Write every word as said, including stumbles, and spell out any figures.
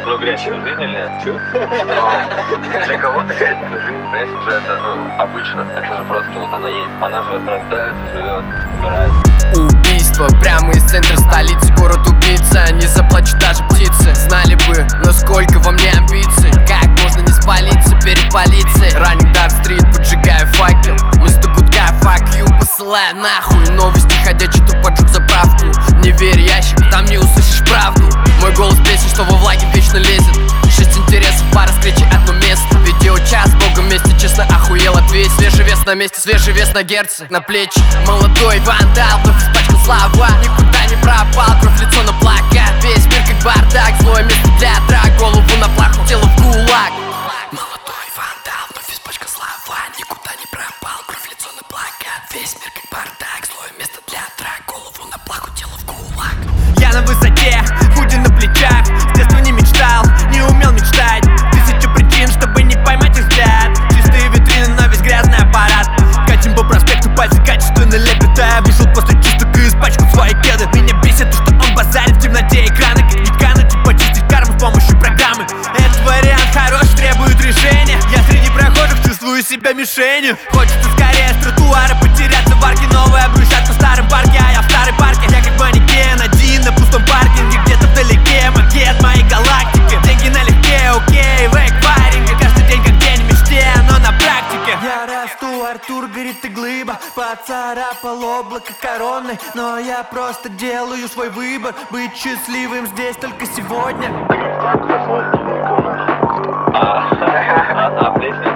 Прогрессия жизнь или нет? Чё? Для кого-то какая-то жизнь, знаешь, уже это, ну, обычно. Это же просто вот она есть. Она же рождается, живет, умирает. Убийство прямо из центра столицы. Город убийца, не заплачут даже птицы. Знали бы, насколько во мне амбиций. Как можно не спалиться перед полицией? Running Dark Street, поджигаю факел. Вместо гудка fuck you, посылаю нахуй. Новости ходячий, тут поджег заправку. Не верь ящик, там не услышишь правду. Мой голос песен, что во влаге вечно лезет. Шесть интересов, пара встречи, одно место. Видеочас, богом вместе, честно охуел ответь. Свежий вес на месте, свежий вес на герце. На плечи молодой вандал, вновь испачкал слова. Никуда не пропал, кровь лицо на плакат. Весь мир как бардак, злое место для драк. Голову на плаху, тело в кулак. Молодой вандал, вновь испачкал слова. Никуда не пропал, кровь лицо на плакат. Весь мир как бардак, злое место для драк. Голову на плаху, тело в кулак. Я на высоте, худи на плечах. С детства не мечтал, не умел мечтать. Тысяча причин, чтобы не поймать их взгляд. Чистые витрины, но весь грязный аппарат. Катим по проспекту, пальцы качественно лепят. А я вышел после чисток и испачкал свои кеды. Меня бесит то, что он базарит в темноте экрана. Как не кануть и почистить карму с помощью программы. Этот вариант хорош, требует решения. Я среди прохожих чувствую себя мишенью. Хочется скорее с тротуара потеряться в арке. Новая брусчатка в старом парке, а я в старой парке. Я как манекен, один на пустом паркинге. Где-то вдалеке макет моей галактики. Деньги налегке, окей, в эквайринге. Каждый день как день в мечте, но на практике. Я расту, Артур горит и глыба. Поцарапал облако короной. Но я просто делаю свой выбор. Быть счастливым здесь только сегодня. А, а, а, песня?